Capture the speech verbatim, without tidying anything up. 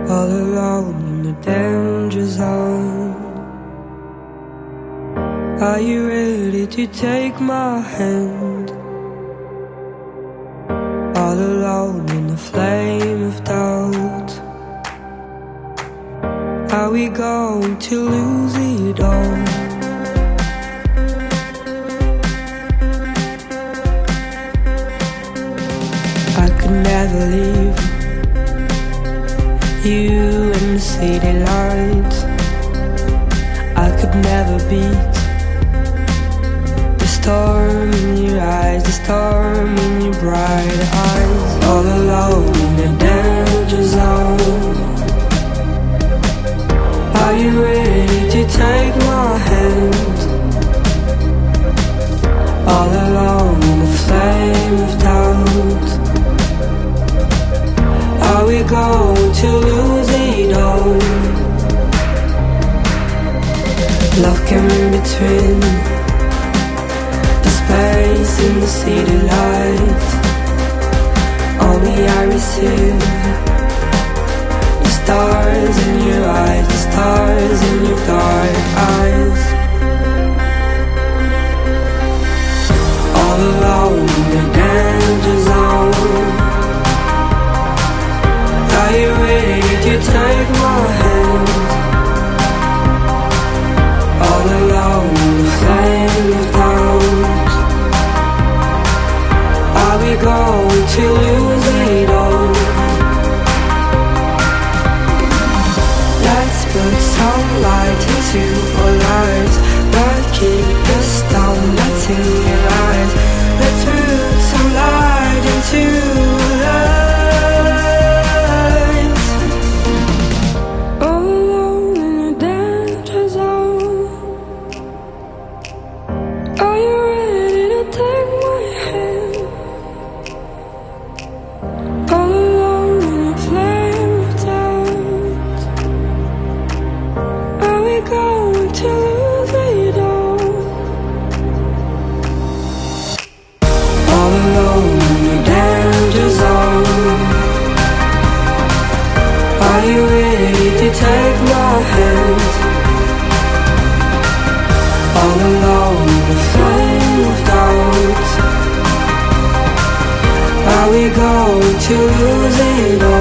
all alone in the danger zone. Are you ready to take my hand? All alone in the flame of doubt. Are we going to lose it all? I could never leave you in the city lights. I could never beat the storm in your eyes, the storm in your bright eyes. All alone in the danger zone. Are you ready to take my hand? All alone in the flame of doubt. Are we going to lose it all? Love came in between the space in the city lights. Only I receive the stars in your eyes, the stars in your dark eyes. All alone in the danger zone. Are you ready to take my hand? All alone in the flame of doubt. Are we going to lose it all? Let's put some light into our lives. Not keep us down, let's in your eyes. Let's put some light into love. Take my hand. All alone in the flame of doubt. Are we going to lose it all?